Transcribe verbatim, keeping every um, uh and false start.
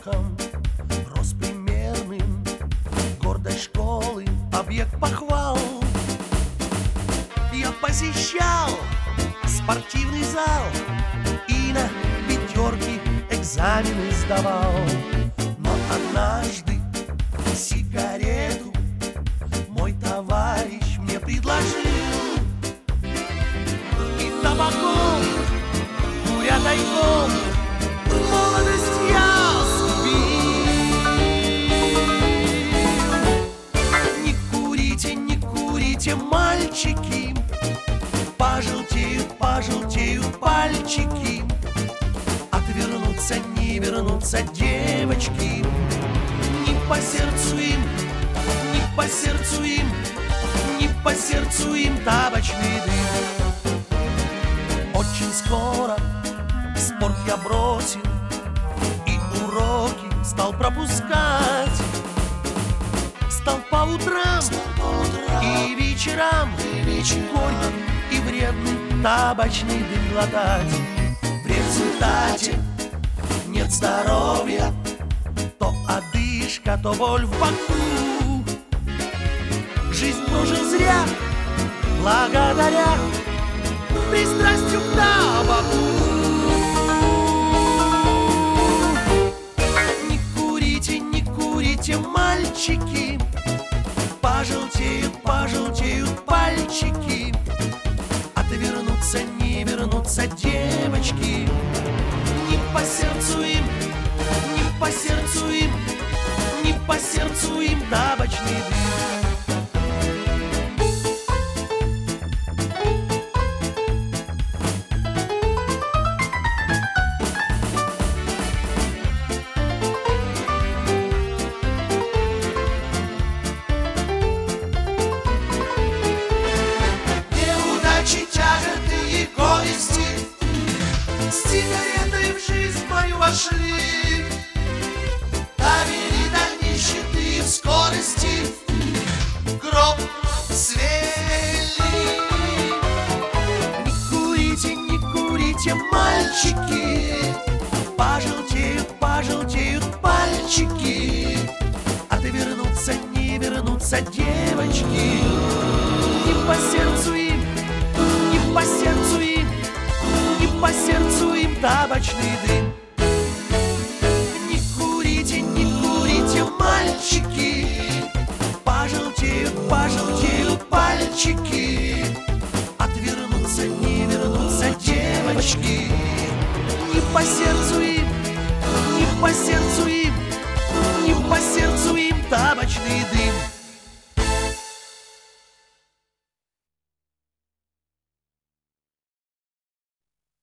успехом, рос примерным, гордость школы, объект похвал. Я посещал спортивный зал и на пятерки экзамены сдавал. Но однажды сигарету мой товарищ мне предложил, и табаком, куря тайком, молодость я сгубил. Не курите, не курите, мальчики, пожелтеют, пожелтеют пальчики, отвернутся, не вернутся девочки. Не по сердцу им, не по сердцу им, не по сердцу им табачный дым. Очень скоро спорт я бросил и уроки стал пропускать. Стал по утрам, стал по утрам и вечерам, и вечерам горький и вредный табачный дым глотать. В результате нет здоровья, то одышка, то боль в боку. Жизнь прожил зря, благодаря пристрастию к табаку. Не курите, не курите, мальчики, пожелтеют, пожелтеют пальчики, отвернутся, не вернутся девочки. Не по сердцу им, не по сердцу им, не по сердцу им табачный дым. Неудачи, тяготы и горести с сигаретой в жизнь мою вошли, довели до нищеты в скорости, гроб свели. Не курите, не курите, мальчики, пожелтеют, пожелтеют пальчики, отвернутся, не вернутся девочки. Не по сердцу им, не по сердцу им, не по сердцу им табачный дым. Не курите, не курите, мальчики, пожелтеют, пожелтеют пальчики, отвернутся, не вернутся девочки. Не по сердцу им, не по сердцу им, не по сердцу им